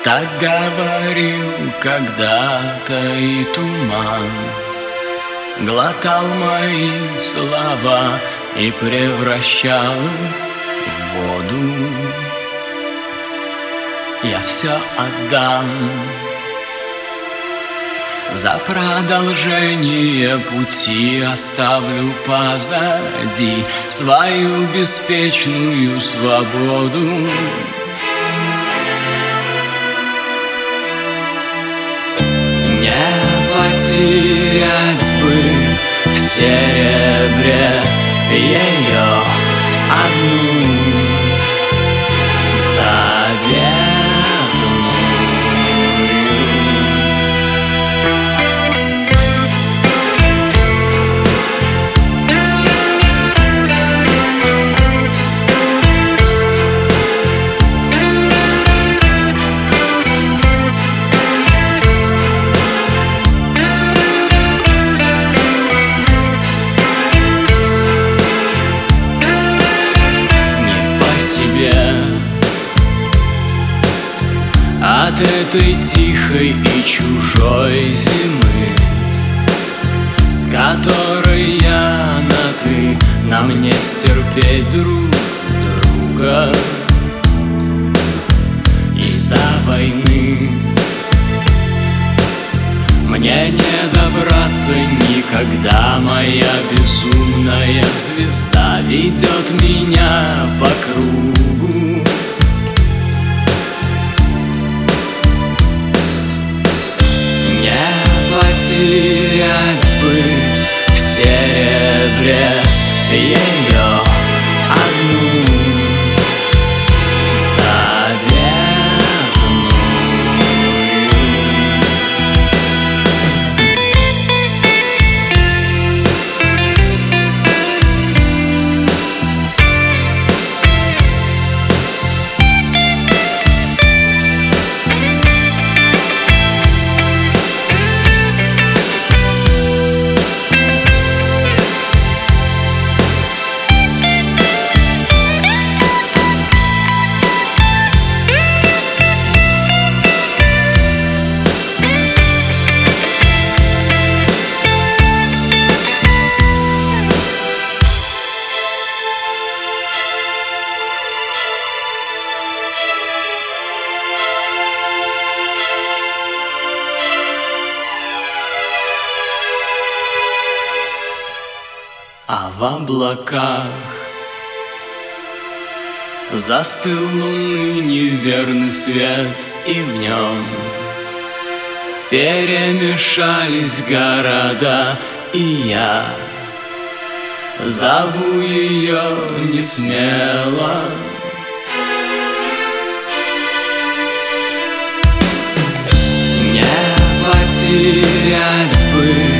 Так говорил когда-то и туман, глотал мои слова и превращал в воду. Я все отдам за продолжение пути, оставлю позади свою беспечную свободу. Не потерять бы в серебре ее одну заветную. От этой тихой и чужой зимы, с которой я на «ты», нам не стерпеть друг друга. И до войны мне не добраться никогда, моя безумная звезда ведет меня по кругу. Потерять бы в серебре ее одну А в облаках застыл луны неверный свет, и в нем перемешались города, и я зову ее несмело. Не потерять бы